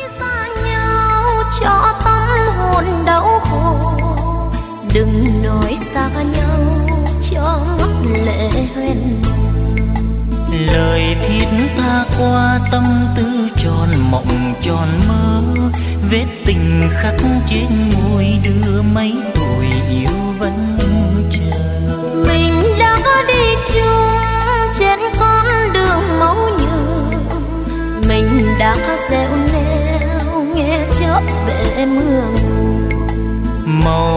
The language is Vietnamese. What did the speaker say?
xa nhau cho tâm hồn đau khổ, đừng nói xa nhau cho mắt lệ hoen. Lời thiết tha qua tâm tư tròn mộng tròn mơ, vết tình khắc trên môi đưa mấy tuổi yêu vẫn chờ. Mình đã đi chung trên con đường máu nhường, mình đã gieo neo nghe chớp về mưa. Màu